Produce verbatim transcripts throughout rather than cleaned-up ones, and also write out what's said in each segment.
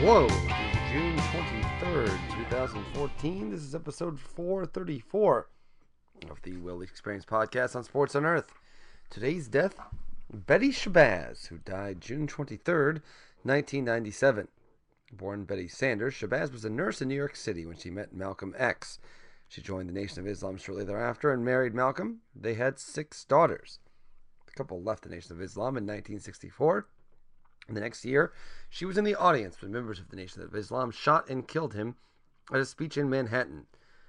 Hello, it is June twenty-third, twenty fourteen. This is episode four thirty-four of the Will Experience podcast on Sports on Earth. Today's death, Betty Shabazz, who died June twenty-third, nineteen ninety-seven. Born Betty Sanders, Shabazz was a nurse in New York City when she met Malcolm X. She joined the Nation of Islam shortly thereafter and married Malcolm. They had six daughters. The couple left the Nation of Islam in nineteen sixty-four. The next year, she was in the audience when members of the Nation of Islam shot and killed him at a speech in Manhattan.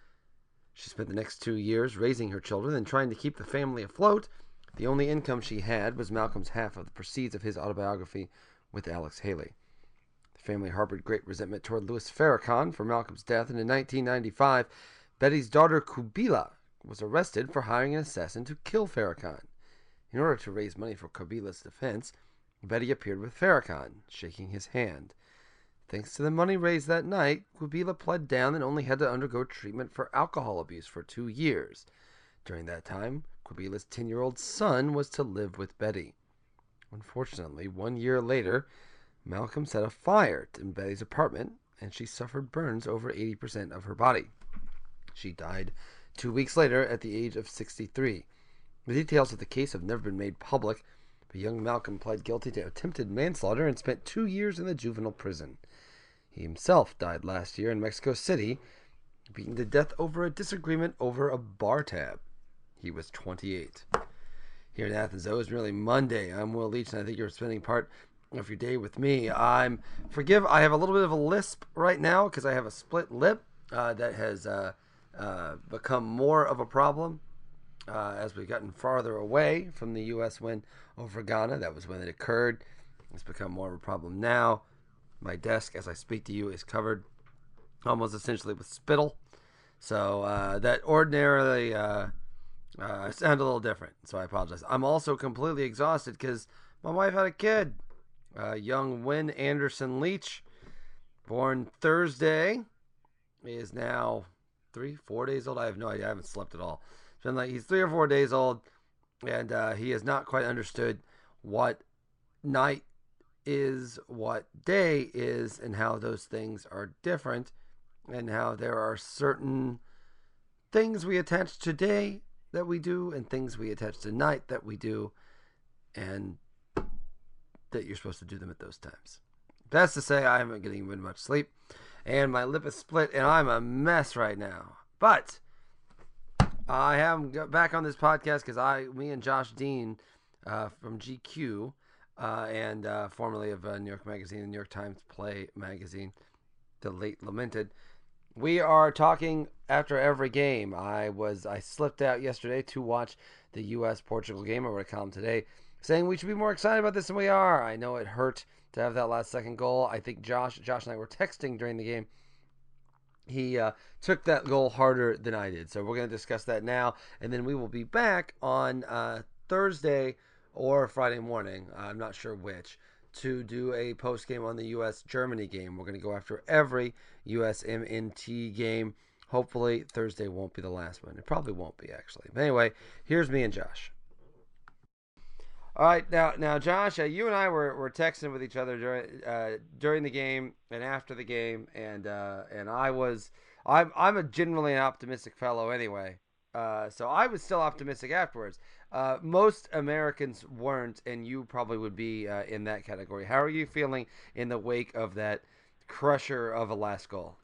She spent the next two years raising her children and trying to keep the family afloat. The only income she had was Malcolm's half of the proceeds of his autobiography with Alex Haley. The family harbored great resentment toward Louis Farrakhan for Malcolm's death, and in nineteen ninety-five, Betty's daughter Kubila was arrested for hiring an assassin to kill Farrakhan. In order to raise money for Kubila's defense, Betty appeared with Farrakhan, shaking his hand. Thanks to the money raised that night, Kubila pled down and only had to undergo treatment for alcohol abuse for two years. During that time, Kubila's ten-year-old son was to live with Betty. Unfortunately, one year later, Malcolm set a fire in Betty's apartment, and she suffered burns over eighty percent of her body. She died two weeks later at the age of sixty-three. The details of the case have never been made public, but young Malcolm pled guilty to attempted manslaughter and spent two years in the juvenile prison. He himself died last year in Mexico City, beaten to death over a disagreement over a bar tab. He was twenty-eight. Here in Athens, though, it's merely Monday. I'm Will Leach, and I think you're spending part of your day with me. I'm forgive. I have a little bit of a lisp right now because I have a split lip uh, that has uh, uh, become more of a problem uh, as we've gotten farther away from the U S win over Ghana. That was when it occurred. It's become more of a problem now. My desk, as I speak to you, is covered almost essentially with spittle. So uh, that ordinarily uh, uh, sound a little different. So I apologize. I'm also completely exhausted because my wife had a kid. Uh, young Wynn Anderson Leach, born Thursday, is now three, four days old. I have no idea. I haven't slept at all. It's been like he's three or four days old, and uh, he has not quite understood what night is, what day is, and how those things are different, and how there are certain things we attach to day that we do, and things we attach to night that we do, and that you're supposed to do them at those times. Best to say, I haven't getting even much sleep, and my lip is split, and I'm a mess right now. But I am back on this podcast because I, me and Josh Dean uh, from G Q, uh, and uh, formerly of uh, New York Magazine, the New York Times Play Magazine, the late lamented, we are talking after every game. I was I slipped out yesterday to watch the U S Portugal game. I wrote a column today saying we should be more excited about this than we are. I know it hurt to have that last second goal. I think Josh, Josh and I were texting during the game. He uh, took that goal harder than I did. So we're going to discuss that now. And then we will be back on uh, Thursday or Friday morning. I'm not sure which, to do a post game on the U S Germany game. We're going to go after every U S M N T game. Hopefully Thursday won't be the last one. It probably won't be, actually. But anyway, here's me and Josh. All right, now, now, Josh, uh, you and I were, were texting with each other during uh, during the game and after the game, and uh, and I was I'm I'm a generally an optimistic fellow anyway, uh, so I was still optimistic afterwards. Uh, most Americans weren't, and you probably would be uh, in that category. How are you feeling in the wake of that crusher of a last goal?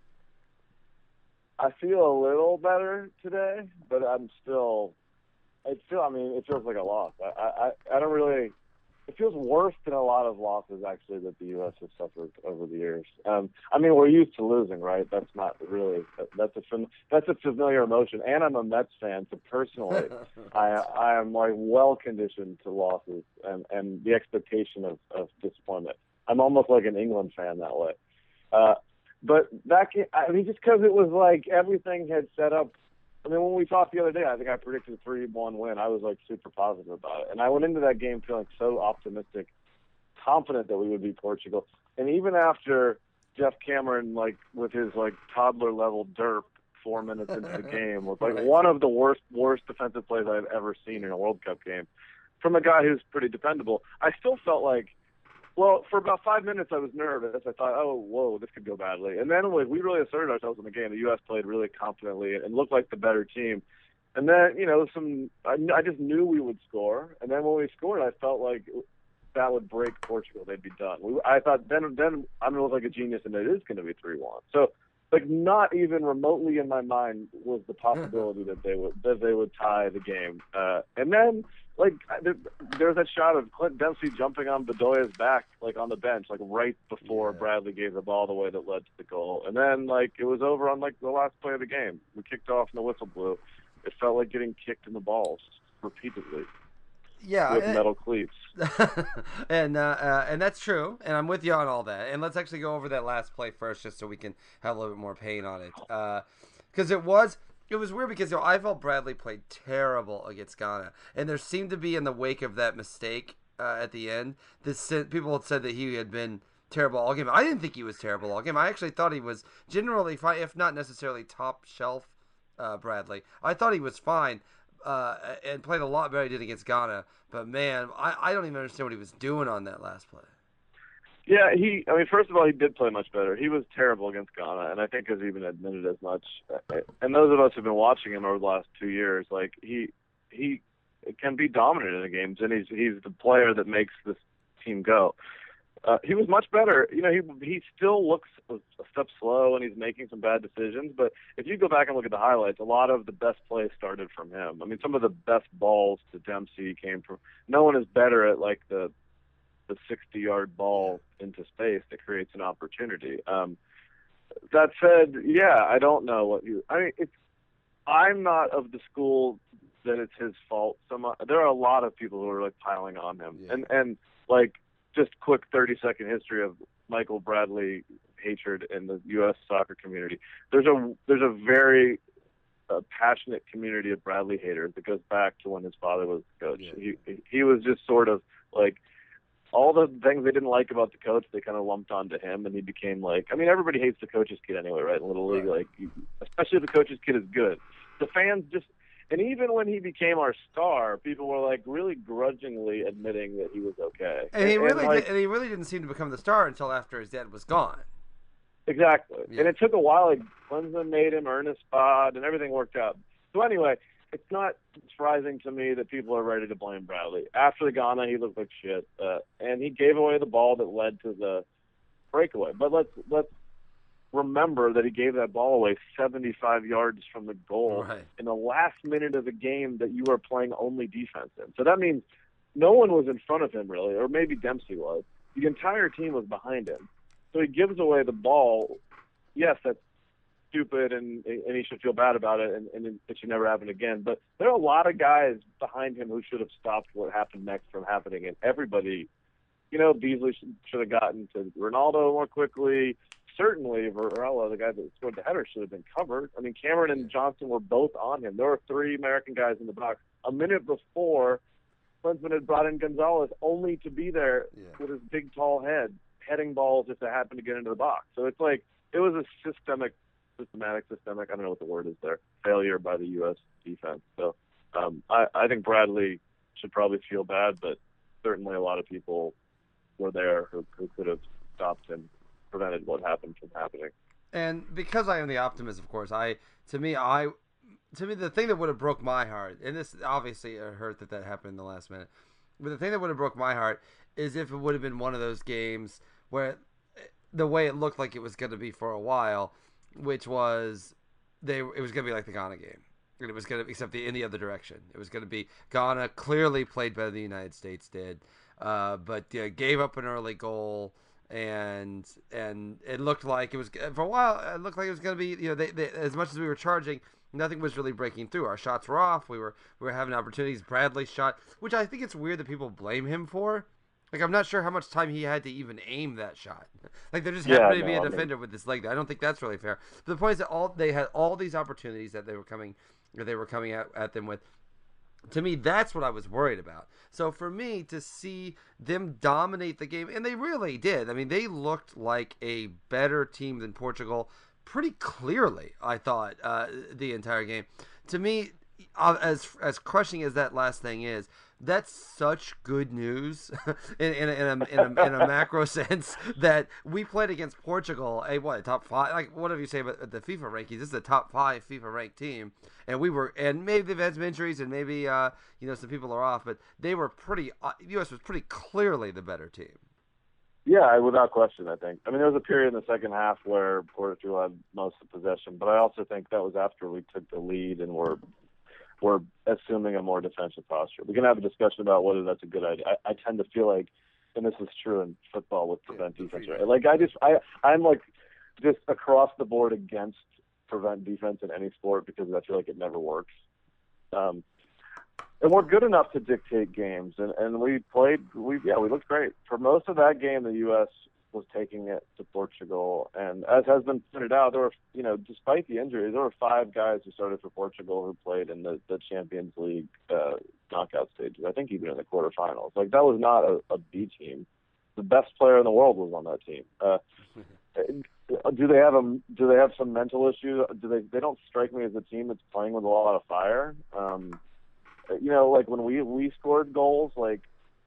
I feel a little better today, but I'm still. It feel, I mean, it feels like a loss. I, I, I don't really. It feels worse than a lot of losses actually that the U S has suffered over the years. Um, I mean, we're used to losing, right? That's not really. That's a that's a familiar emotion. And I'm a Mets fan, so personally, I I am like well conditioned to losses and, and the expectation of, of disappointment. I'm almost like an England fan that way. Uh, but back, in, I mean, just because it was like everything had set up. I mean, when we talked the other day, I think I predicted a three one win. I was, like, super positive about it. And I went into that game feeling so optimistic, confident that we would beat Portugal. And even after Jeff Cameron, like, with his, like, toddler-level derp four minutes into the game was, like, one of the worst, worst defensive plays I've ever seen in a World Cup game from a guy who's pretty dependable, I still felt like Well, for about five minutes, I was nervous. I thought, oh, whoa, this could go badly. And then like, we really asserted ourselves in the game. The U S played really confidently and looked like the better team. And then, you know, some I, I just knew we would score. And then when we scored, I felt like that would break Portugal. They'd be done. We, I thought then, then I'm going to look like a genius, and it is going to be three one. So, like, not even remotely in my mind was the possibility that they would that they would tie the game. Uh, and then, like, there, there was that shot of Clint Dempsey jumping on Bedoya's back, like, on the bench, like, right before yeah. Bradley gave the ball away that led to the goal. And then, like, it was over on, like, the last play of the game. We kicked off and the whistle blew. It felt like getting kicked in the balls repeatedly. Yeah, with and, metal cleats. and uh, uh, and that's true, and I'm with you on all that. And let's actually go over that last play first, just so we can have a little bit more pain on it, because uh, it was it was weird because you know, I felt Bradley played terrible against Ghana, and there seemed to be in the wake of that mistake uh, at the end, this people had said that he had been terrible all game. I didn't think he was terrible all game. I actually thought he was generally fine, if not necessarily top shelf. Uh, Bradley, I thought he was fine. Uh, and played a lot better than he did against Ghana. But, man, I, I don't even understand what he was doing on that last play. Yeah, he. I mean, first of all, he did play much better. He was terrible against Ghana, and I think has even admitted as much. And those of us who've been watching him over the last two years, like, he he can be dominant in the games, and he's he's the player that makes this team go. Uh, he was much better. You know, he he still looks a, a step slow, and he's making some bad decisions. But if you go back and look at the highlights, a lot of the best plays started from him. I mean, some of the best balls to Dempsey came from. No one is better at like the the sixty-yard ball into space that creates an opportunity. Um, that said, yeah, I don't know what you. I mean, it's. I'm not of the school that it's his fault. Some there are a lot of people who are like piling on him, yeah. and and like. Just quick thirty second history of Michael Bradley hatred in the U S soccer community. There's a there's a very uh, passionate community of Bradley haters that goes back to when his father was the coach. Yeah. He he was just sort of like all the things they didn't like about the coach, they kind of lumped onto him, and he became like. I mean, everybody hates the coach's kid anyway, right? In Little League, right. Like especially if the coach's kid is good. The fans just. And even when he became our star, people were like really grudgingly admitting that he was okay. And he and, really, and, like, did, and he really didn't seem to become the star until after his dad was gone. Exactly. Yeah. And it took a while. Like Clemson made him earn a spot, and everything worked out. So anyway, it's not surprising to me that people are ready to blame Bradley. After the Ghana, he looked like shit, uh, and he gave away the ball that led to the breakaway. But let's let's. remember that he gave that ball away seventy-five yards from the goal right. in the last minute of the game that you were playing only defense in. So that means no one was in front of him really, or maybe Dempsey was. The entire team was behind him. So he gives away the ball. Yes, that's stupid, and and he should feel bad about it, and, and it should never happen again. But there are a lot of guys behind him who should have stopped what happened next from happening, and everybody, you know, Beasley should, should have gotten to Ronaldo more quickly. Certainly, Varela, the guy that scored the header, should have been covered. I mean, Cameron and Johnson were both on him. There were three American guys in the box. A minute before, Klinsmann had brought in Gonzalez only to be there yeah. with his big, tall head, heading balls if they happened to get into the box. So it's like it was a systemic, systematic, systemic, I don't know what the word is there, failure by the U S defense. So um, I, I think Bradley should probably feel bad, but certainly a lot of people were there who, who could have stopped him. Prevented what happened from happening. And because I am the optimist, of course, I to me I to me the thing that would have broke my heart, and this obviously hurt that that happened in the last minute, but the thing that would have broke my heart is if it would have been one of those games where the way it looked like it was going to be for a while, which was they it was going to be like the Ghana game. And it was going to, except the in the other direction. It was going to be Ghana clearly played better than the United States did, uh, but yeah, gave up an early goal. And and it looked like it was for a while. It looked like it was going to be, you know, they, they, as much as we were charging, nothing was really breaking through. Our shots were off. We were we were having opportunities. Bradley shot, which I think it's weird that people blame him for. Like I'm not sure how much time he had to even aim that shot. Like there just yeah, happened to no, be a I defender mean... with this leg. I don't think that's really fair. But the point is that all they had all these opportunities that they were coming that they were coming at, at them with. To me, that's what I was worried about. So for me to see them dominate the game, and they really did. I mean, they looked like a better team than Portugal pretty clearly, I thought, uh, the entire game. To me, uh, as as crushing as that last thing is, that's such good news in, in, a, in, a, in, a, in a macro sense that we played against Portugal, a what a top five, like whatever you say about the FIFA rankings, this is a top five FIFA ranked team, and we were, and maybe they've had some injuries, and maybe uh, you know some people are off, but they were pretty. Uh, U S was pretty clearly the better team. Yeah, without question, I think. I mean, there was a period in the second half where Portugal had most of the possession, but I also think that was after we took the lead and were we're assuming a more defensive posture. We can have a discussion about whether that's a good idea. I, I tend to feel like, and this is true in football with prevent yeah, defense, right? Like I just, I, I'm like just across the board against prevent defense in any sport because I feel like it never works. Um, and we're good enough to dictate games, and, and we played, we yeah, we looked great. For most of that game, the U S was taking it to Portugal, and as has been pointed out, there were, you know, despite the injuries, there were five guys who started for Portugal who played in the, the Champions League uh, knockout stages. I think even in the quarterfinals. Like that was not a, a B team. The best player in the world was on that team. Uh, do they have a Do they have some mental issues? Do they? They don't strike me as a team that's playing with a lot of fire. Um, you know, like when we we scored goals, like.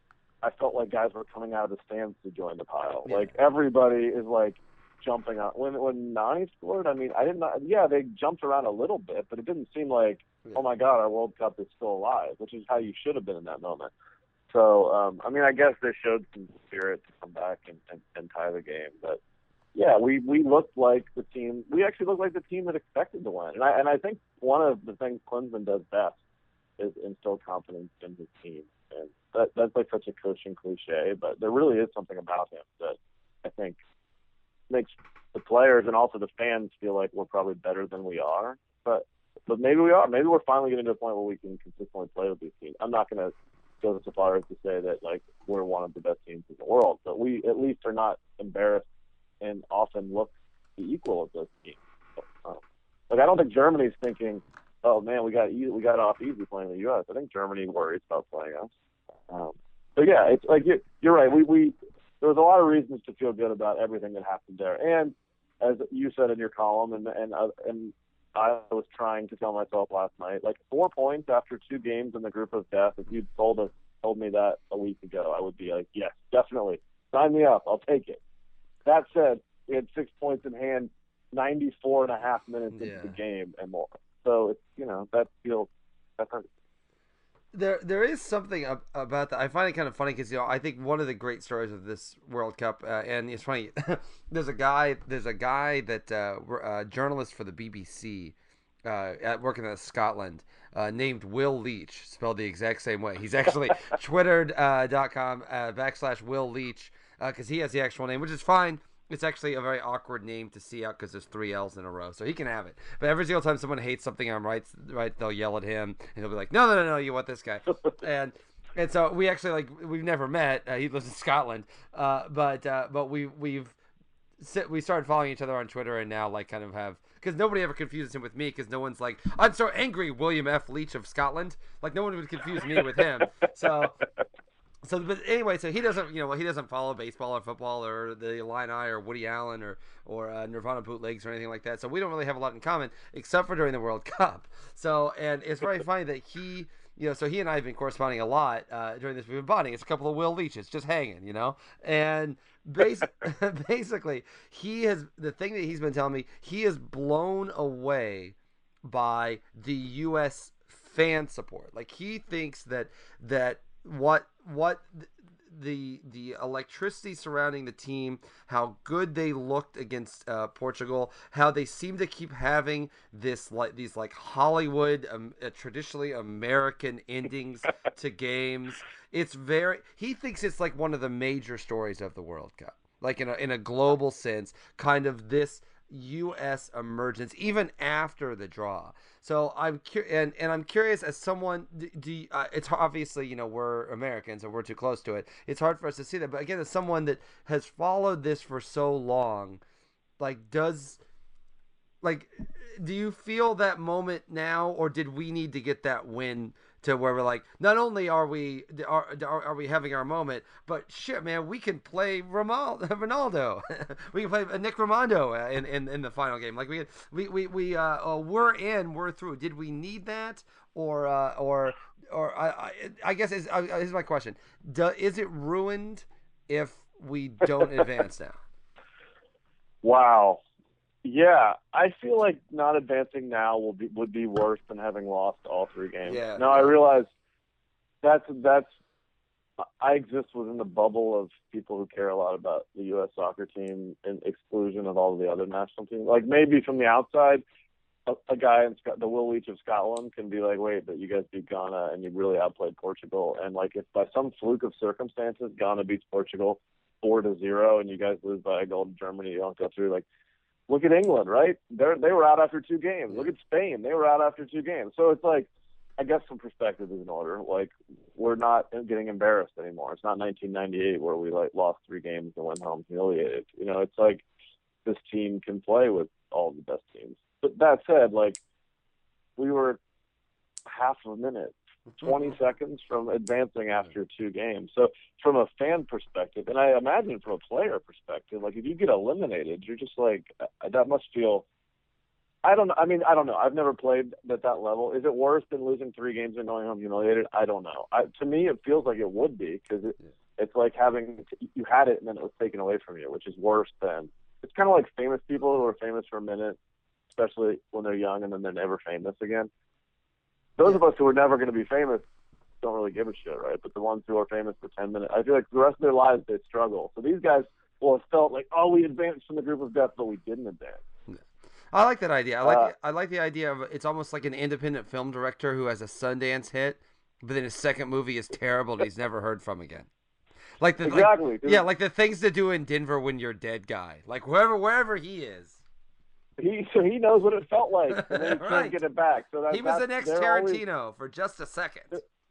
I felt like guys were coming out of the stands to join the pile. Yeah. Like everybody is like jumping on. When when Nani scored, I mean, I didn't. Yeah, they jumped around a little bit, but it didn't seem like, yeah. oh my God, our World Cup is still alive, which is how you should have been in that moment. So, um, I mean, I guess they showed some spirit to come back and, and, and tie the game. But yeah, we we looked like the team. We actually looked like the team that expected to win. And I and I think one of the things Klinsmann does best is instill confidence in his team. And that, that's like such a coaching cliche, but there really is something about him that I think makes the players and also the fans feel like we're probably better than we are. But but maybe we are. Maybe we're finally getting to a point where we can consistently play with these teams. I'm not going to go so far as to say that like we're one of the best teams in the world, but we at least are not embarrassed and often look the equal of those teams. Um, like I don't think Germany's thinking, oh man, we got easy, we got off easy playing the U S. I think Germany worries about playing us. Um, but yeah, it's like you're, you're right. We we there was a lot of reasons to feel good about everything that happened there. And as you said in your column, and and uh, and I was trying to tell myself last night, like four points after two games in the group of death. If you'd told us told me that a week ago, I would be like, yes, definitely, sign me up. I'll take it. That said, we had six points in hand, ninety-four and a half minutes into yeah. the game and more. So it's you know that feels that hurts. There, there is something about that. I find it kind of funny because you know I think one of the great stories of this World Cup, uh, and it's funny. there's a guy, there's a guy that uh, a journalist for the B B C, uh, at working in Scotland, uh, named Will Leach, spelled the exact same way. He's actually twittered uh, dot com uh, backslash Will Leach because uh, he has the actual name, which is fine. It's actually a very awkward name to see out because there's three L's in a row, so he can have it. But every single time someone hates something on right, right, they'll yell at him, and he'll be like, "No, no, no, no, you want this guy." and and so we actually like we've never met. Uh, he lives in Scotland, uh, but uh, but we we've we started following each other on Twitter, and now like kind of have because nobody ever confuses him with me because no one's like, "I'm so angry, William F. Leach of Scotland." Like no one would confuse me with him. So. So, but anyway, so he doesn't, you know, he doesn't follow baseball or football or the Illini or Woody Allen or or uh, Nirvana bootlegs or anything like that. So we don't really have a lot in common except for during the World Cup. So, and it's very funny that he, you know, so he and I have been corresponding a lot uh, during this. We've been bonding. It's a couple of Will Leaches just hanging, you know, and bas- basically he has the thing that he's been telling me. He is blown away by the U S fan support. Like he thinks that that. What what the the electricity surrounding the team, how good they looked against uh, Portugal, how they seem to keep having this like these like Hollywood um, uh, traditionally American endings to games. It's very he thinks it's like one of the major stories of the World Cup, like in a in a global sense, kind of this U S emergence even after the draw. So I'm cu- and and I'm curious as someone do, do uh, it's obviously you know we're Americans and we're too close to it. It's hard for us to see that. But again, as someone that has followed this for so long, like does like do you feel that moment now, or did we need to get that win to where we're like, not only are we are, are, are we having our moment, but shit, man, we can play Ronaldo, Ronaldo. We can play Nick Rimando in, in, in the final game. Like we we we we uh, uh, we're in, we're through. Did we need that, or uh, or or I I, I guess is uh, is my question. Do, is it ruined if we don't advance now? Wow. Yeah, I feel like not advancing now will be would be worse than having lost all three games. Yeah. Now I realize that's that's I exist within the bubble of people who care a lot about the U S soccer team and exclusion of all of the other national teams. Like maybe from the outside, a, a guy in Scott, the Will Leach of Scotland can be like, wait, but you guys beat Ghana and you really outplayed Portugal. And like if by some fluke of circumstances Ghana beats Portugal four to zero and you guys lose by a goal to Germany, you don't go through. Like, look at England, right? They they were out after two games. Look at Spain. They were out after two games. So it's like, I guess some perspective is in order. Like, we're not getting embarrassed anymore. It's not nineteen ninety-eight where we like lost three games and went home humiliated. You know, it's like this team can play with all the best teams. But that said, like, we were half a minute, twenty seconds from advancing after two games. So from a fan perspective, and I imagine from a player perspective, like if you get eliminated, you're just like, that must feel, I don't know. I mean, I don't know. I've never played at that level. Is it worse than losing three games and going home humiliated? I don't know. I, to me, it feels like it would be because it, it's like having, you had it and then it was taken away from you, which is worse than, it's kind of like famous people who are famous for a minute, especially when they're young and then they're never famous again. Those yeah. of us who are never going to be famous don't really give a shit, right? But the ones who are famous for ten minutes, I feel like the rest of their lives they struggle. So these guys will have felt like, oh, we advanced from the group of death, but we didn't advance. I like that idea. I like uh, I like the idea of it's almost like an independent film director who has a Sundance hit, but then his second movie is terrible and he's never heard from again. Like the exactly, like, yeah, like the Things to Do in Denver When You're Dead guy. Like wherever wherever he is. He so he knows what it felt like, and then he right. can't get it back. So that, he was the next Tarantino always, for just a second.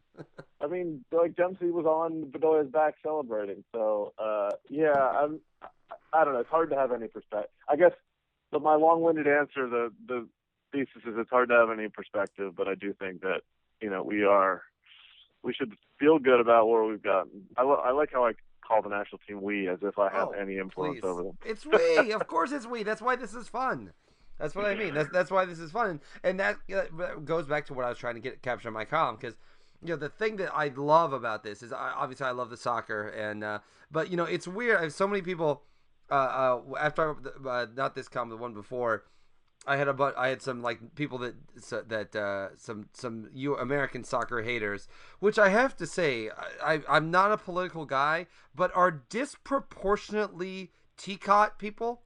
I mean, like Dempsey was on Bedoya's back celebrating. So uh, yeah, I'm. I don't know. It's hard to have any perspective. I guess, but my long-winded answer, the the thesis is it's hard to have any perspective. But I do think that you know we are, we should feel good about where we've gotten. I, I like how I call the national team we as if I have oh, any influence please. over them. It's we. Of course it's we. That's why this is fun. That's what I mean. That's that's why this is fun. And that uh, goes back to what I was trying to get capture in my column because you know the thing that I love about this is I, obviously I love the soccer and uh, but you know it's weird. I have so many people uh, uh, after uh, not this column, the one before. I had a but I had some like people that that uh, some some you American soccer haters, which I have to say I, I I'm not a political guy, but are disproportionately T-Cot people,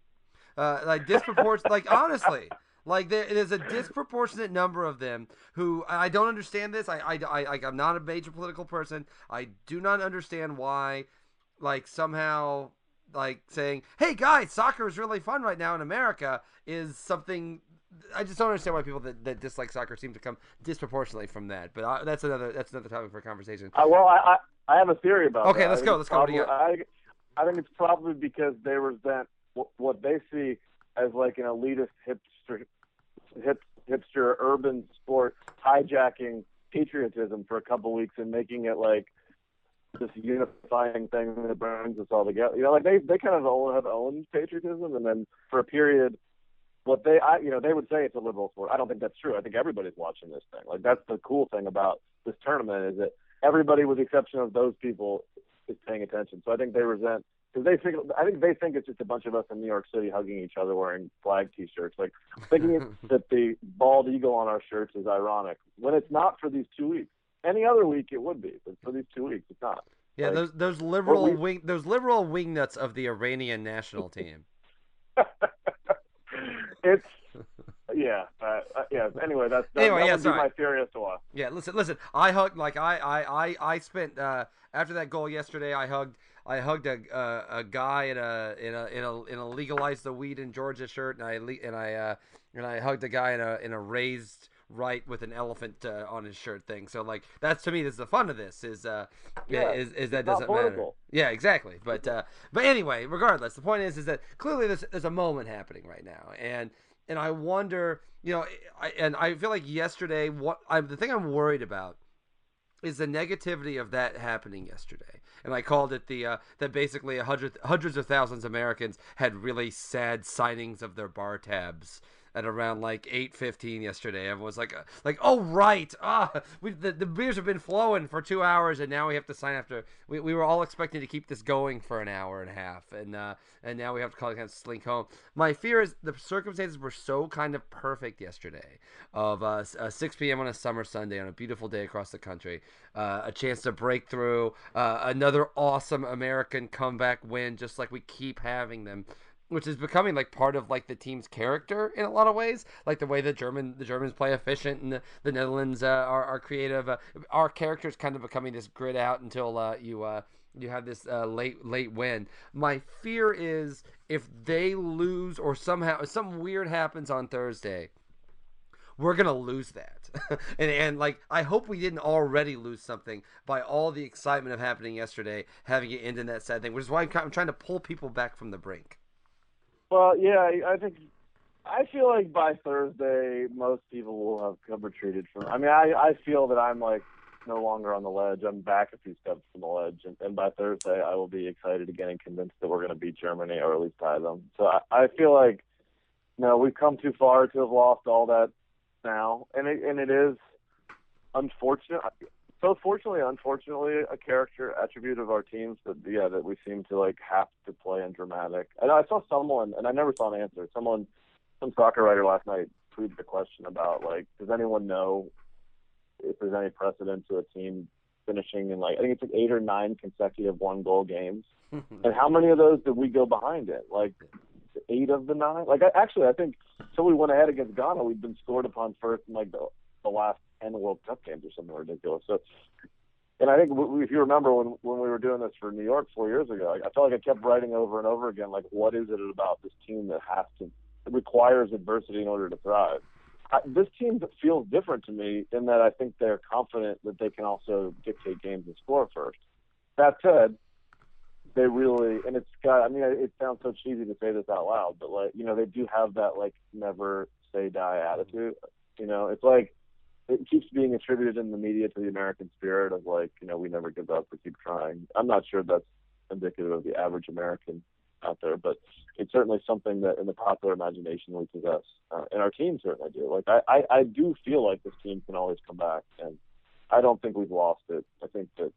uh, like disproportionate. Like honestly, like there there's a disproportionate number of them who I don't understand this. I I I I'm not a major political person. I do not understand why, like somehow. Like saying, "Hey guys, soccer is really fun right now in America," is something I just don't understand why people that, that dislike soccer seem to come disproportionately from that. But I, that's another that's another topic for conversation. Uh, well, I, I I have a theory about okay, that. Okay, let's go. Let's probably, go. What I I think it's probably because they resent what, what they see as like an elitist hipster hip, hipster urban sport hijacking patriotism for a couple weeks and making it like this unifying thing that brings us all together. You know, like they, they kind of all have owned patriotism, and then for a period, what they, I, you know, they would say it's a liberal sport. I don't think that's true. I think everybody's watching this thing. Like that's the cool thing about this tournament is that everybody, with the exception of those people, is paying attention. So I think they resent because they think, I think they think it's just a bunch of us in New York City hugging each other wearing flag T-shirts, like thinking that the bald eagle on our shirts is ironic when it's not for these two weeks. Any other week it would be, but for these two weeks it's not. Yeah, like, those those liberal we, wing those liberal wingnuts of the Iranian national team. it's yeah, uh, uh, yeah. Anyway, that's that, anyway, that yeah, would sorry. be my theory as to why. Yeah, listen, listen. I hugged like I I I, I spent uh, after that goal yesterday. I hugged I hugged a uh, a guy in a in a in a in a legalize the weed in Georgia shirt, and I and I uh, and I hugged a guy in a in a raised right with an elephant uh, on his shirt thing. So like that's to me that's the fun of this is uh yeah, is, is that it's doesn't not matter. political. Yeah, exactly. But uh but anyway, regardless, the point is is that clearly there's there's a moment happening right now, and and I wonder, you know, I, and I feel like yesterday, what I'm the thing I'm worried about is the negativity of that happening yesterday. And I called it the uh, that basically a hundred, hundreds of thousands of Americans had really sad signings of their bar tabs at around like eight fifteen yesterday. Everyone was like, uh, like, oh right, ah, we the, the beers have been flowing for two hours, and now we have to sign after. We, we were all expecting to keep this going for an hour and a half, and uh, and now we have to call it kind of slink home. My fear is the circumstances were so kind of perfect yesterday, of uh, uh, six p.m. on a summer Sunday on a beautiful day across the country, uh, a chance to break through, uh, another awesome American comeback win, just like we keep having them, which is becoming like part of like the team's character in a lot of ways, like the way the German the Germans play efficient and the, the Netherlands uh, are, are creative. Uh, our characters kind of becoming this grit out until uh, you uh, you have this uh, late late win. My fear is if they lose or somehow something weird happens on Thursday, we're gonna lose that. and and like I hope we didn't already lose something by all the excitement of happening yesterday, having it end in that sad thing, which is why I'm, I'm trying to pull people back from the brink. Well, yeah, I think I feel like by Thursday most people will have come retreated from. I mean, I I feel that I'm like no longer on the ledge. I'm back a few steps from the ledge, and, and by Thursday I will be excited again and convinced that we're going to beat Germany or at least tie them. So I, I feel like you know we've come too far to have lost all that now, and it and it is unfortunate. So fortunately, unfortunately, a character attribute of our teams that yeah that we seem to like have to play in dramatic. And I saw someone, and I never saw an answer. Someone, some soccer writer last night tweeted a question about like, does anyone know if there's any precedent to a team finishing in like I think it's like eight or nine consecutive one goal games, and how many of those did we go behind it? Like eight of the nine. Like I, actually, I think until we went ahead against Ghana, we'd been scored upon first in like the, the last ten World Cup games or something ridiculous. So, and I think if you remember when when we were doing this for New York four years ago, I felt like I kept writing over and over again, like, what is it about this team that has to it requires adversity in order to thrive? I, this team feels different to me in that I think they're confident that they can also dictate games and score first. That said, they really, and it's got, I mean, it sounds so cheesy to say this out loud, but like, you know, they do have that like never say die attitude. You know, it's like, it keeps being attributed in the media to the American spirit of like, you know, we never give up, we keep trying. I'm not sure that's indicative of the average American out there, but it's certainly something that in the popular imagination we possess, uh, and our team certainly do. Like, I, I, I do feel like this team can always come back, and I don't think we've lost it. I think that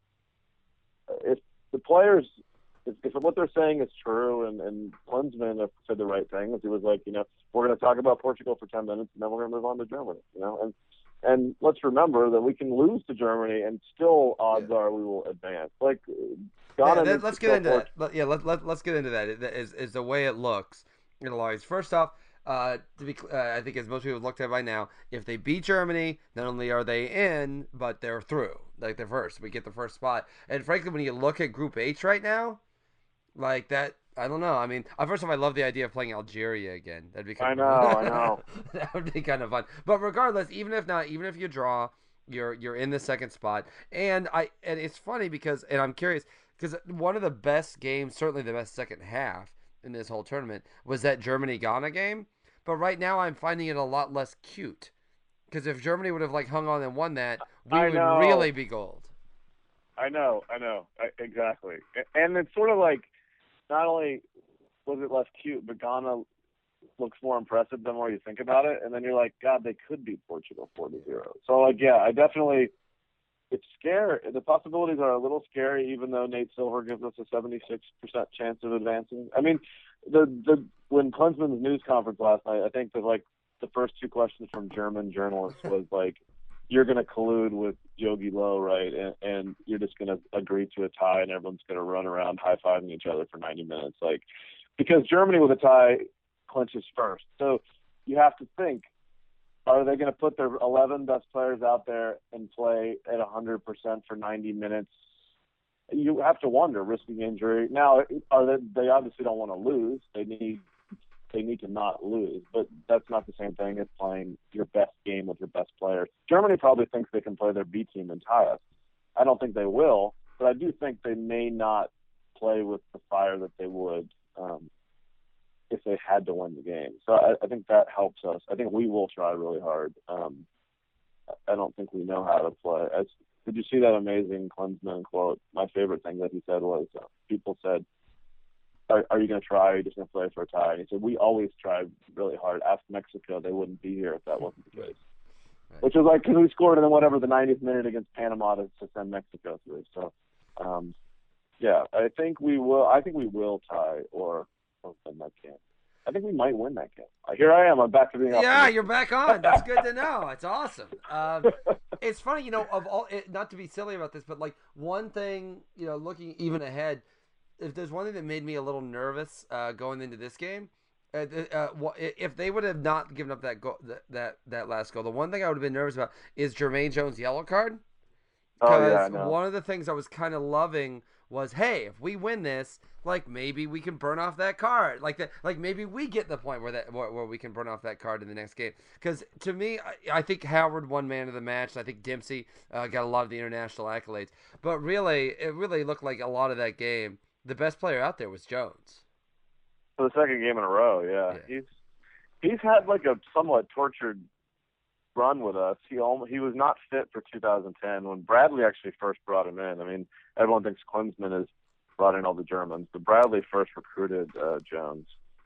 if the players, if, if what they're saying is true, and, and Klinsmann said the right thing, he was like, you know, we're going to talk about Portugal for ten minutes, and then we're going to move on to Germany, you know, and And let's remember that we can lose to Germany, and still odds yeah. are we will advance. Like, Ghana yeah, let's get into that. Let, yeah, let, let, let's get into that. It, is, is the way it looks in the lines. First off, uh, to be, uh, I think as most people have looked at by now, if they beat Germany, not only are they in, but they're through. Like, they're first. We get the first spot. And frankly, when you look at Group H right now, like that, I don't know. I mean, first of all, I love the idea of playing Algeria again. That'd be kind I of know, I know. That would be kind of fun. But regardless, even if not, even if you draw, you're you're in the second spot. And I and it's funny because, and I'm curious because one of the best games, certainly the best second half in this whole tournament, was that Germany Ghana game. But right now, I'm finding it a lot less cute because if Germany would have like hung on and won that, we I would know. really be gold. I know, I know, I, exactly. And it's sort of like, not only was it less cute, but Ghana looks more impressive the more you think about it. And then you're like, God, they could beat Portugal four to zero. So, like, yeah, I definitely, it's scary. The possibilities are a little scary, even though Nate Silver gives us a seventy-six percent chance of advancing. I mean, the the when Klinsmann's news conference last night, I think that, like, the first two questions from German journalists was, like, you're going to collude with Yogi Low, right? And, and you're just going to agree to a tie, and everyone's going to run around high-fiving each other for ninety minutes. Like, because Germany with a tie clinches first. So you have to think, are they going to put their eleven best players out there and play at one hundred percent for ninety minutes? You have to wonder, risking injury. Now, are they, they obviously don't want to lose. They need They need to not lose, but that's not the same thing as playing your best game with your best players. Germany probably thinks they can play their B team and tie us. I don't think they will, but I do think they may not play with the fire that they would um, if they had to win the game. So I, I think that helps us. I think we will try really hard. Um, I don't think we know how to play. As, did you see that amazing Klinsmann quote? My favorite thing that he said was, uh, people said, are, are you going to try? Or are you just going to play for a tie? And he said, we always try really hard. Ask Mexico. They wouldn't be here if that wasn't the case. Right. Which was like, because we scored in whatever the ninetieth minute against Panama to, to send Mexico through. So, um, yeah, I think we will. I think we will tie or, or win that game. I think we might win that game. Here I am. I'm back to being. Yeah, you're back on. That's good to know. It's awesome. Um, it's funny, you know, of all. It, not to be silly about this, but like one thing, you know, looking even ahead, if there's one thing that made me a little nervous uh, going into this game, uh, uh, if they would have not given up that goal, that, that that last goal, the one thing I would have been nervous about is Jermaine Jones' yellow card. Oh yeah, I know. One of the things I was kind of loving was, hey, if we win this, like maybe we can burn off that card, like that, like maybe we get the point where that where, where we can burn off that card in the next game. Because to me, I, I think Howard won man of the match. And I think Dempsey uh, got a lot of the international accolades. But really, it really looked like a lot of that game, the best player out there was Jones. For the second game in a row, yeah, yeah. he's he's had like a somewhat tortured run with us. He almost, he was not fit for two thousand ten when Bradley actually first brought him in. I mean, everyone thinks Klinsmann has brought in all the Germans, but Bradley first recruited uh, Jones,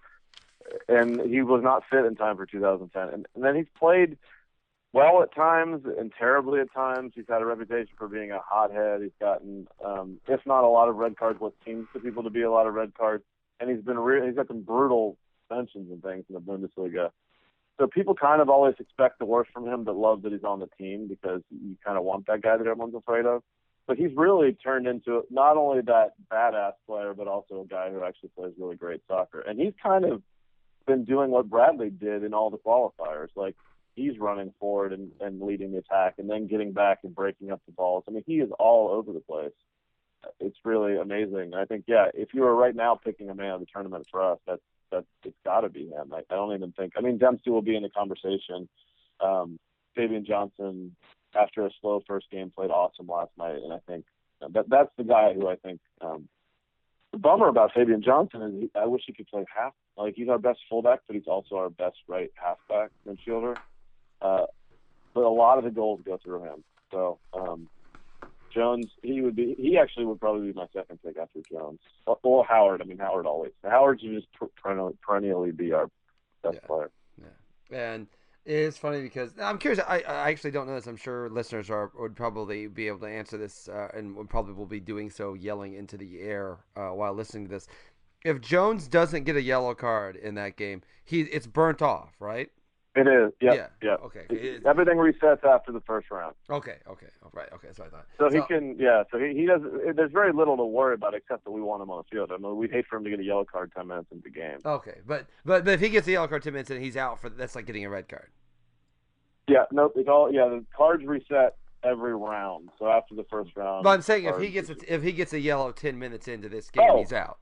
and he was not fit in time for two thousand ten. And, and then he's played well at times and terribly at times. He's had a reputation for being a hothead. He's gotten, um, if not a lot of red cards, what seems to people to be a lot of red cards, and he's been re- he's got some brutal suspensions and things in the Bundesliga. So people kind of always expect the worst from him, but love that he's on the team because you kind of want that guy that everyone's afraid of. But he's really turned into not only that badass player, but also a guy who actually plays really great soccer. And he's kind of been doing what Bradley did in all the qualifiers. Like, he's running forward and, and leading the attack and then getting back and breaking up the balls. I mean, he is all over the place. It's really amazing. I think, yeah, if you were right now picking a man of the tournament for us, that's, that's it's got to be him. I, I don't even think – I mean, Dempsey will be in the conversation. Um, Fabian Johnson, after a slow first game, played awesome last night, and I think that that's the guy who I think um, – the bummer about Fabian Johnson is he, I wish he could play half. Like, he's our best fullback, but he's also our best right halfback midfielder. Uh, but a lot of the goals go through him. So um, Jones, he would be. He actually would probably be my second pick after Jones. Or Howard. I mean, Howard always. Howard should just perennially, perennially be our best yeah. player. Yeah, and it's funny because I'm curious. I, I actually don't know this. I'm sure listeners are would probably be able to answer this, uh, and would probably will be doing so, yelling into the air uh, while listening to this. If Jones doesn't get a yellow card in that game, he it's burnt off, right? It is. Yep, yeah. Yeah. Okay. It, everything resets after the first round. Okay. Okay. Oh, right. Okay. So I thought. So, so he can. Yeah. So he, he does. There's very little to worry about except that we want him on the field. I mean, we'd hate for him to get a yellow card ten minutes into the game. Okay. But but but if he gets a yellow card ten minutes and he's out for that's like getting a red card. Yeah. No. It's all. Yeah. The cards reset every round. So after the first round. But I'm saying if he gets a, if he gets a yellow ten minutes into this game, oh. he's out.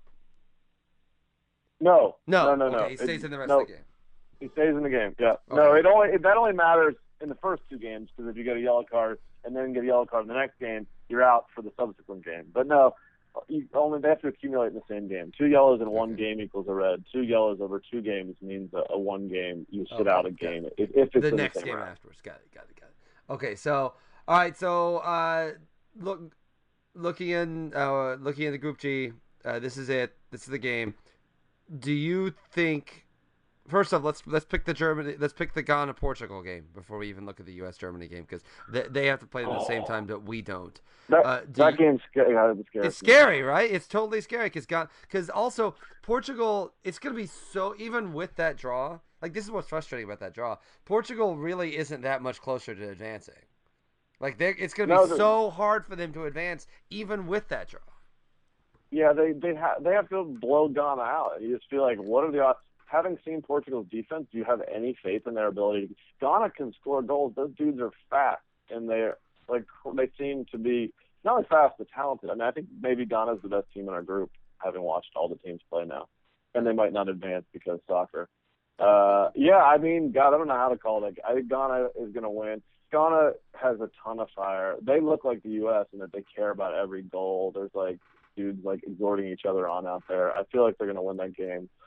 No. No. No. No. Okay. No. He stays it, in the rest no. of the game. He stays in the game. Yeah. Okay. No, it only it, that only matters in the first two games because if you get a yellow card and then get a yellow card in the next game, you're out for the subsequent game. But no, you only they have to accumulate in the same game. Two yellows in one okay. game equals a red. Two yellows over two games means a, a one game. You sit okay. out a game if, if it's the in next the same game round. afterwards. Got it. Got it. Got it. Okay. So all right. So uh, look, looking in uh, looking in the Group G, uh, this is it. This is the game. Do you think? First off, let's let's pick the Germany. Let's pick the Ghana Portugal game before we even look at the U S Germany game because they, they have to play at the same time that we don't. That, uh, do that you, game's scary. Yeah, it's scary. It's scary, right? It's totally scary because Ghana because also Portugal. It's going to be so even with that draw. Like this is what's frustrating about that draw. Portugal really isn't that much closer to advancing. Like they, it's going to be no, so hard for them to advance even with that draw. Yeah, they they have they have to blow Ghana out. You just feel like what are the odds? Having seen Portugal's defense, do you have any faith in their ability to Ghana can score goals. Those dudes are fast, and they're like they seem to be not only fast but talented. I mean, I think maybe Ghana's the best team in our group, having watched all the teams play now, and they might not advance because soccer. Uh, yeah, I mean, God, I don't know how to call it. I think Ghana is going to win. Ghana has a ton of fire. They look like the U S in that they care about every goal. There's like dudes like exhorting each other on out there. I feel like they're going to win that game.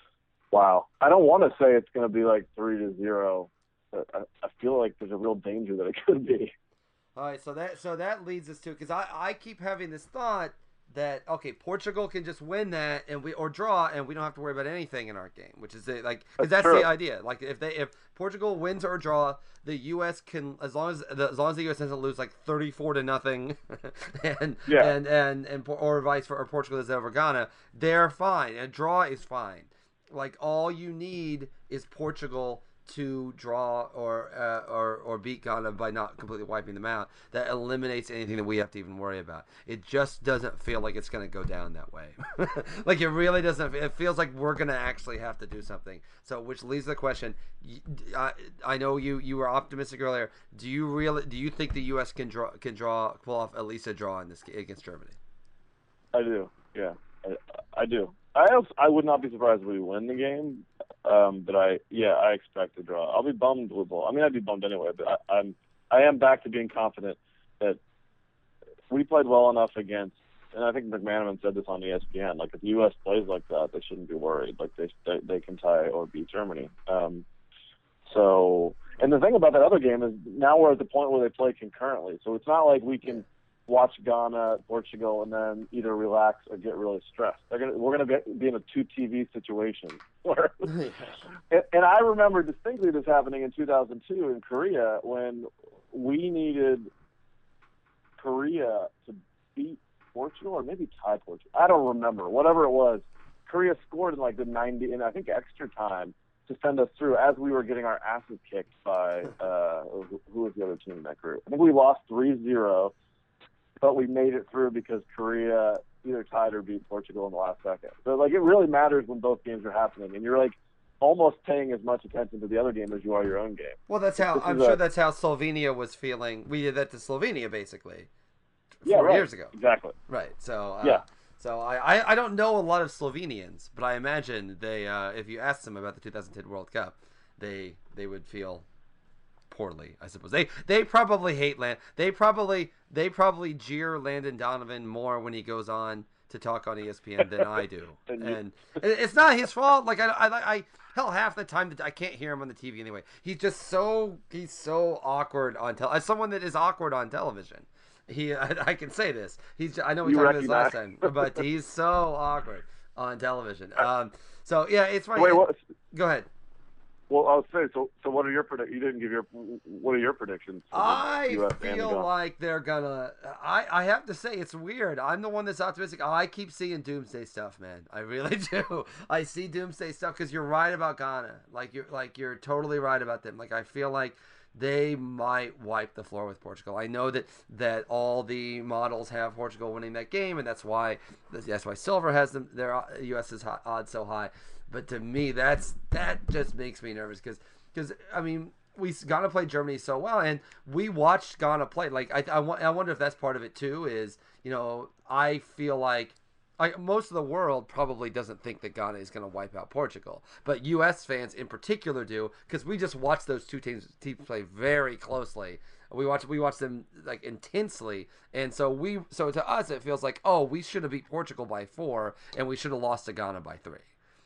Wow. I don't want to say it's going to be like three to zero. But I, I feel like there's a real danger that it could be. All right, so that so that leads us to because I, I keep having this thought that okay, Portugal can just win that and we or draw and we don't have to worry about anything in our game, which is the, like because That's that's true. the idea. Like if they if Portugal wins or draw, the U S can as long as the, as long as the U S doesn't lose like thirty four to nothing, and Yeah. and and and or vice versa, or Portugal is over Ghana, they're fine. A draw is fine. Like all you need is Portugal to draw or uh, or or beat Ghana by not completely wiping them out. That eliminates anything that we have to even worry about. It just doesn't feel like it's going to go down that way. Like it really doesn't. It feels like we're going to actually have to do something. So, which leads to the question. I, I know you you were optimistic earlier. Do you really do you think the U S can draw can draw pull off at least a draw in this against Germany? I do. Yeah, I, I do. I also, I would not be surprised if we win the game, um, but I yeah I expect a draw. I'll be bummed with ball. I mean I'd be bummed anyway, but I, I'm I am back to being confident that we played well enough against. And I think McManaman said this on E S P N. Like if the U S plays like that, they shouldn't be worried. Like they they, they can tie or beat Germany. Um, so and the thing about that other game is now we're at the point where they play concurrently. So it's not like we can watch Ghana, Portugal, and then either relax or get really stressed. They're gonna, we're going to be in a two T V situation. Where, and, and I remember distinctly this happening in two thousand two in Korea when we needed Korea to beat Portugal or maybe tie Portugal. I don't remember. Whatever it was, Korea scored in like the ninety, and I think extra time to send us through as we were getting our asses kicked by, uh, who, who was the other team in that group? I think we lost three zero. But we made it through because Korea either tied or beat Portugal in the last second. So, like, it really matters when both games are happening, and you're like almost paying as much attention to the other game as you are your own game. Well, that's how This I'm is sure a- that's how Slovenia was feeling. We did that to Slovenia basically four Yeah, right. years ago. Exactly. Right. So uh, Yeah. So I, I, I don't know a lot of Slovenians, but I imagine they uh, if you asked them about the two thousand ten World Cup, they they would feel poorly, I suppose. They they probably hate Land. They probably they probably jeer Landon Donovan more when he goes on to talk on E S P N than I do. And it's not his fault. Like I, I, I hell half the time that I can't hear him on the T V anyway. He's just so he's so awkward on tel. As someone that is awkward on television, he I, I can say this. He's I know we You talked about this last recognize- time, but he's so awkward on television. Um. So yeah, it's funny. Wait, what? Go ahead. Well, I was saying. So, so what are your predict? You didn't give your. What are your predictions? for the I U S and feel Ghana? like they're gonna. I I have to say it's weird. I'm the one that's optimistic. I keep seeing doomsday stuff, man. I really do. I see doomsday stuff because you're right about Ghana. Like you're like you're totally right about them. Like I feel like they might wipe the floor with Portugal. I know that that all the models have Portugal winning that game, and that's why that's why Silver has them. Their US's odds so high. But to me, that's that just makes me nervous because because I mean we Ghana played Germany so well, and we watched Ghana play. Like I I, I wonder if that's part of it too. Is you know I feel like. Like most of the world probably doesn't think that Ghana is going to wipe out Portugal, but U S fans in particular do because we just watched those two teams teams play very closely. We watch we watch them like intensely, and so we so to us it feels like oh we should have beat Portugal by four and we should have lost to Ghana by three.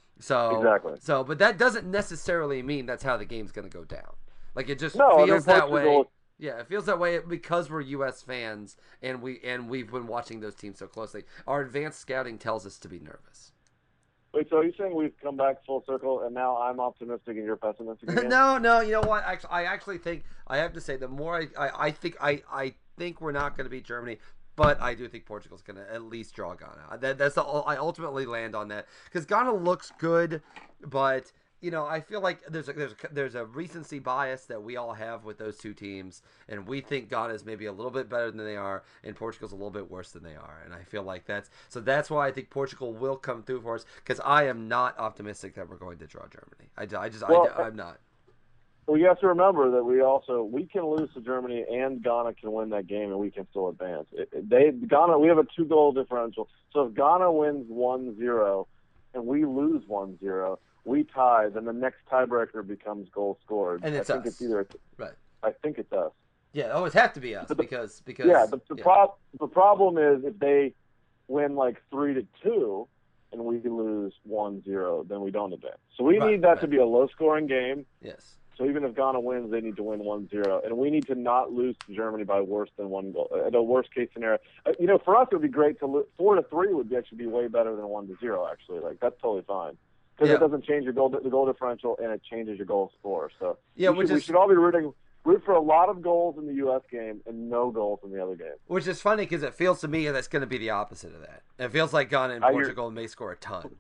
So Exactly. So, but that doesn't necessarily mean that's how the game's going to go down. Like it just No, I mean, feels that Portugal- way. Yeah, it feels that way because we're U S fans and we and we've been watching those teams so closely. Our advanced scouting tells us to be nervous. Wait, so are you saying we've come back full circle, and now I'm optimistic and you're pessimistic again? no, no, you know what? Actually, I actually think I have to say the more I, I, I think I, I think we're not going to beat Germany, but I do think Portugal's going to at least draw Ghana. That, that's the I ultimately land on that because Ghana looks good, but. You know, I feel like there's a, there's a, there's a recency bias that we all have with those two teams, and we think Ghana is maybe a little bit better than they are, and Portugal's a little bit worse than they are, and I feel like that's so that's why I think Portugal will come through for us because I am not optimistic that we're going to draw Germany. I, I just Well, I, I'm not. Well, you have to remember that we also we can lose to Germany and Ghana can win that game and we can still advance. It, it- they Ghana we have a two goal differential. So if Ghana wins one zero and we lose one zero, we tie, then the next tiebreaker becomes goal scored. And it's I think us. it's either Right. I think it's us. Yeah, it always have to be us But the- because because Yeah, but the yeah. prob the problem is if they win like three to two, and we lose one zero, then we don't advance. So we Right, need that right. to be a low-scoring game. Yes. So even if Ghana wins, they need to win one zero. And we need to not lose to Germany by worse than one goal. Uh, the worst-case scenario. Uh, you know, for us, it would be great to lose. four to three would be actually be way better than one to zero, actually. Like, that's totally fine. Because Yeah. it doesn't change your goal, the goal differential, and it changes your goal score. So Yeah, we, which should, we is- should all be rooting root for a lot of goals in the U S game and no goals in the other game. Which is funny because it feels to me that's going to be the opposite of that. It feels like Ghana and I hear- Portugal may score a ton.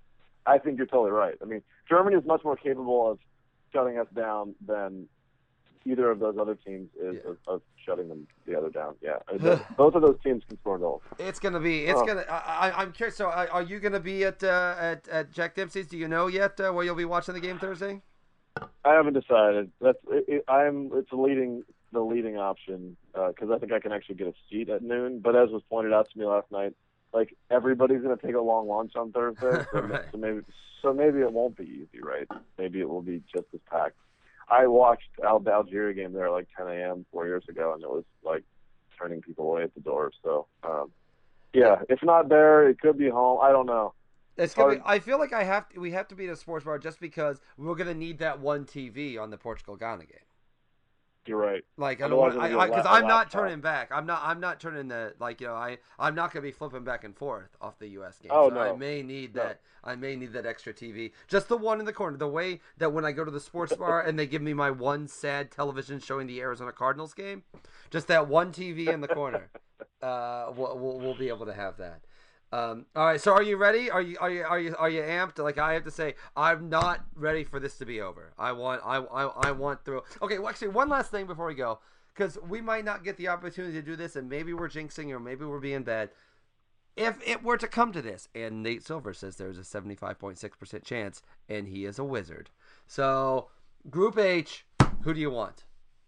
I think you're totally right. I mean, Germany is much more capable of shutting us down than either of those other teams is Yeah. of, of shutting them the other down. Yeah, I mean, both of those teams can score goals. It's gonna be. It's Oh. gonna. I, I- I'm curious. So, are are you gonna be at uh, at at Jack Dempsey's? Do you know yet uh, where you'll be watching the game Thursday? I haven't decided. That's it, it, I'm. It's leading the leading option because I think I can actually get a seat at noon. But as was pointed out to me last night, like everybody's going to take a long lunch on Thursday, so, Right. so maybe so maybe it won't be easy, right? Maybe it will be just as packed. I watched Al- the Algeria game there at like ten a.m. four years ago, and it was like turning people away at the door. So um, yeah, if not there, it could be home. I don't know. It's gonna be, Hard- I feel like I have to, we have to be at a sports bar just because we're gonna need that one T V on the Portugal Ghana game. You're right. Like I don't Otherwise want it'll be a because la- a I'm not laptop. turning back. I'm not. I'm not turning the like you know. I I'm not gonna be flipping back and forth off the U S game. Oh, so no. I may need No. that. I may need that extra T V. Just the one in the corner. The way that when I go to the sports bar and they give me my one sad television showing the Arizona Cardinals game, just that one T V in the corner. Uh, we'll, we'll we'll be able to have that. Um, all right. So are you ready? Are you are you are you are you amped? Like I have to say, I'm not ready for this to be over. I want I I, I want through. Okay. Well, actually, one last thing before we go, because we might not get the opportunity to do this, and maybe we're jinxing or maybe we're being bad. If it were to come to this, and Nate Silver says there's a seventy-five point six percent chance, and he is a wizard. So, Group H, who do you want?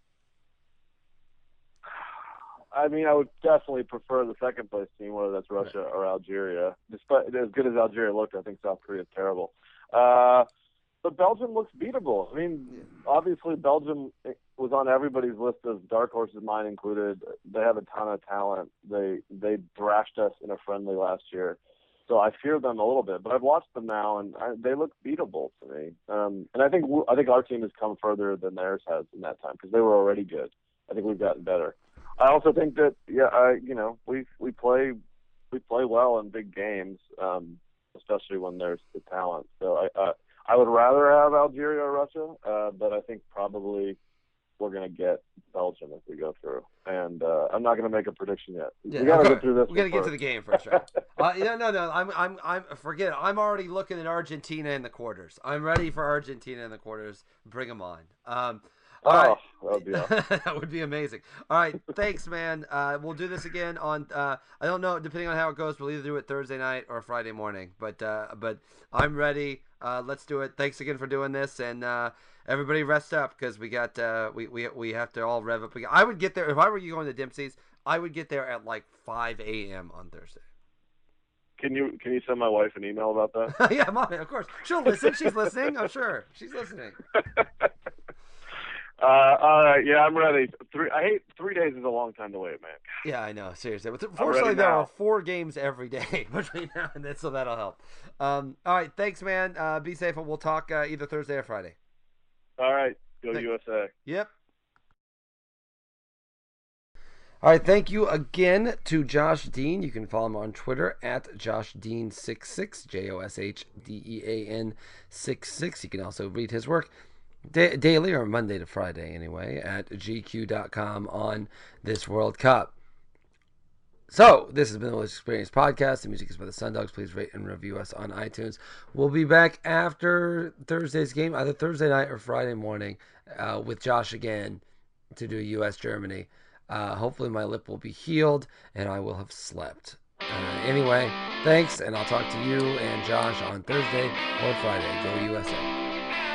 I mean, I would definitely prefer the second place team, whether that's Russia or Algeria. Despite as good as Algeria looked, I think South Korea is terrible. Uh, but Belgium looks beatable. I mean, obviously Belgium was on everybody's list of dark horses, mine included. They have a ton of talent. They they thrashed us in a friendly last year, so I fear them a little bit. But I've watched them now, and I, they look beatable to me. Um, and I think w- I think our team has come further than theirs has in that time because they were already good. I think we've gotten better. I also think that yeah, I, you know, we we play we play well in big games, um, especially when there's the talent. So I uh, I would rather have Algeria or Russia, uh, but I think probably we're going to get Belgium if we go through. And uh, I'm not going to make a prediction yet. Yeah, we got to okay. get through this. We got to one get to first. the game first, right? uh, no, no, no. I'm, I'm, I'm. Forget it. I'm already looking at Argentina in the quarters. I'm ready for Argentina in the quarters. Bring them on. Um, all right. Oh, that would be awesome. That would be amazing. All right, thanks, man. Uh, we'll do this again on. Uh, I don't know, depending on how it goes, we'll either do it Thursday night or Friday morning. But uh, but I'm ready. Uh, let's do it. Thanks again for doing this, and uh, everybody rest up because we got uh, we, we we have to all rev up again. I would get there if I were you going to Dempsey's. I would get there at like five a.m. on Thursday. Can you can you send my wife an email about that? Yeah, mom, of course. She'll listen. She's listening. I'm sure she's listening. Uh, all right, yeah, I'm ready. Three, I hate three days is a long time to wait, man. Yeah, I know. Seriously. But ready fortunately, there now. are four games every day between now and then, so that'll help. Um, all right. Thanks, man. Uh, be safe, and we'll talk uh, either Thursday or Friday. All right, go Thank- U S A. Yep. All right. Thank you again to Josh Dean. You can follow him on Twitter at Josh Dean sixty-six, J O S H D E A N six six. You can also read his work da- daily or Monday to Friday anyway at G Q dot com on this World Cup. So, this has been the Willis Experience Podcast. The music is by the Sundogs. Please rate and review us on iTunes. We'll be back after Thursday's game, either Thursday night or Friday morning, uh, with Josh again to do U S Germany. Uh, hopefully my lip will be healed and I will have slept. Uh, anyway, thanks, and I'll talk to you and Josh on Thursday or Friday. Go U S A.